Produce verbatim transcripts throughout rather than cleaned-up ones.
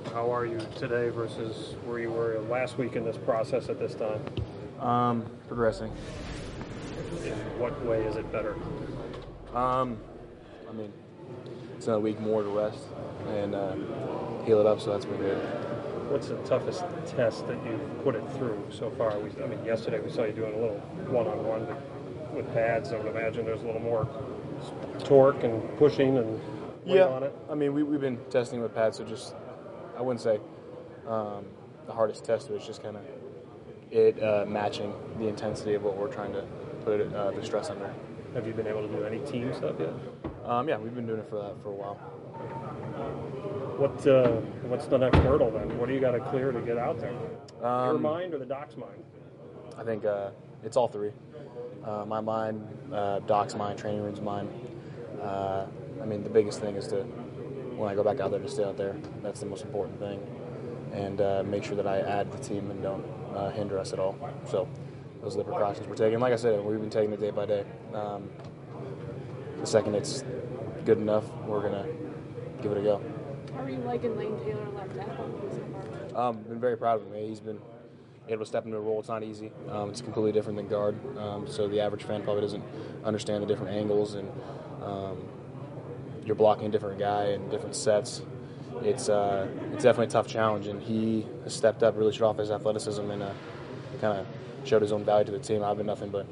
How are you today versus where you were last week in this process at this time? Um, progressing. In what way is it better? Um, I mean, it's another week more to rest and uh, heal it up, so that's been good. What's the toughest test that you've put it through so far? We, I mean, yesterday we saw you doing a little one-on-one with pads. I would imagine there's a little more torque and pushing and weight yeah, on it. I mean, we, we've been testing with pads, so just, I wouldn't say um, the hardest test, was just kind of it uh, matching the intensity of what we're trying to put it, uh, the stress under. Have you been able to do any team stuff yet? Um, yeah, we've been doing it for that for a while. What uh, What's the next hurdle then? What do you got to clear to get out there? Um, Your mind or the doc's mind? I think uh, it's all three. Uh, my mind, uh, Doc's mind, training room's mind. Uh, I mean, the biggest thing is to, when I go back out there, to stay out there. That's the most important thing. And uh, make sure that I add to the team and don't uh, hinder us at all. So those are the precautions we're taking. Like I said, we've been taking it day by day. Um, the second it's good enough, we're going to give it a go. How are you liking Lane Taylor left tackle so far? Um, been very proud of him. He's been able to step into a role. It's not easy. Um, it's completely different than guard. Um, so the average fan probably doesn't understand the different angles, and um, you're blocking a different guy and different sets. It's uh, it's definitely a tough challenge, and he has stepped up, really showed off his athleticism, and uh, kind of showed his own value to the team. I've been nothing but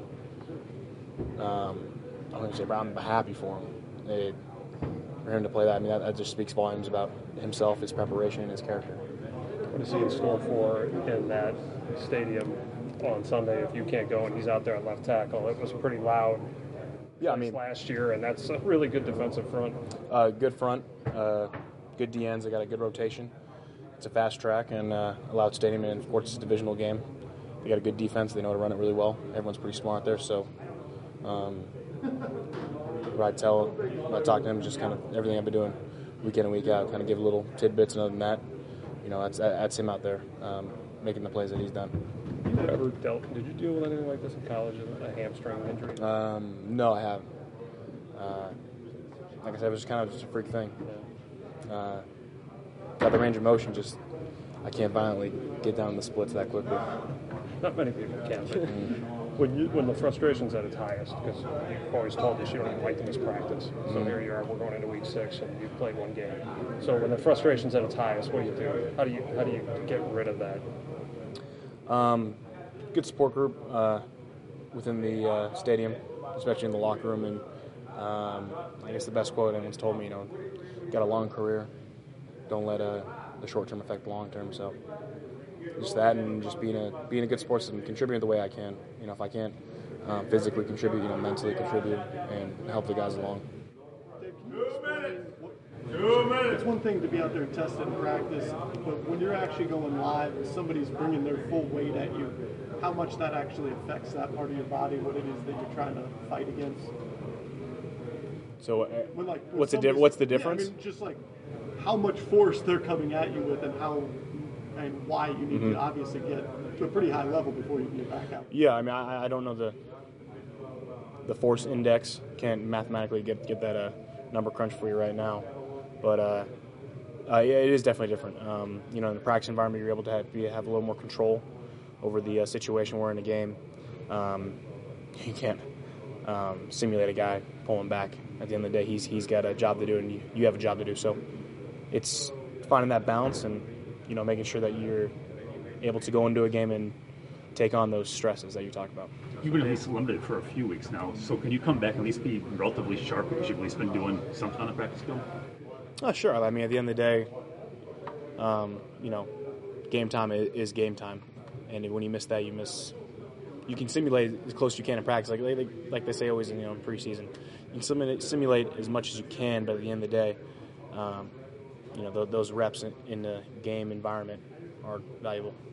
um, I'm going to say, but I'm happy for him. It, for him to play that, I mean, that, that just speaks volumes about himself, his preparation, and his character. What is he in store for in that stadium on Sunday if you can't go and he's out there at left tackle? It was pretty loud. Yeah, I mean, last year, and that's a really good defensive front. Uh, good front, uh, good D Ns. They got a good rotation. It's a fast track and uh, a loud stadium, and of course it's a divisional game. They got a good defense. They know how to run it really well. Everyone's pretty smart there, so um, what I tell, when I talk to him, just kind of everything I've been doing week in and week out, kind of give little tidbits, and other than that, you know, that's that's him out there um, making the plays that he's done. You ever dealt? Did you deal with anything like this in college? A hamstring injury? Um, no, I haven't. Uh, like I said, it was just kind of just a freak thing. Uh, got the range of motion, just I can't violently get down the splits that quickly. Not many people can. But when you when the frustration's at its highest, because you've always told us you don't even like to miss practice. So mm-hmm. here you are, we're going into week six, and you've played one game. So when the frustration's at its highest, what do you do? How do you how do you get rid of that? Um, good support group uh, within the uh, stadium, especially in the locker room, and um, I guess the best quote anyone's told me, you know, got a long career, don't let uh, the short term affect the long term. So just that, and just being a being a good sportsman, contributing the way I can. You know, if I can't um, physically contribute, you know, mentally contribute and help the guys along. It's one thing to be out there and test it in practice, but when you're actually going live and somebody's bringing their full weight at you, how much that actually affects that part of your body, what it is that you're trying to fight against. So, uh, when, like, when what's the di- what's the difference? Yeah, I mean, just like how much force they're coming at you with, and how and why you need mm-hmm. to obviously get to a pretty high level before you can get back out. Yeah, I mean, I, I don't know the the force index. Can't mathematically get get that uh, number crunch for you right now. But uh, uh, yeah, it is definitely different. Um, you know, in the practice environment, you're able to have, you have a little more control over the uh, situation we're in a game. Um, you can't um, simulate a guy pulling back. At the end of the day, he's he's got a job to do, and you, you have a job to do. So it's finding that balance and, you know, making sure that you're able to go into a game and take on those stresses that you talk about. You've been at least limited for a few weeks now. So can you come back and at least be relatively sharp because you've at least been doing something on the practice field? Oh, sure. I mean, at the end of the day, um, you know, game time is game time, and when you miss that, you miss. You can simulate as close as you can in practice, like like, like they say always in you know in preseason. You can simulate, simulate as much as you can, but at the end of the day, um, you know, th- those reps in, in the game environment are valuable.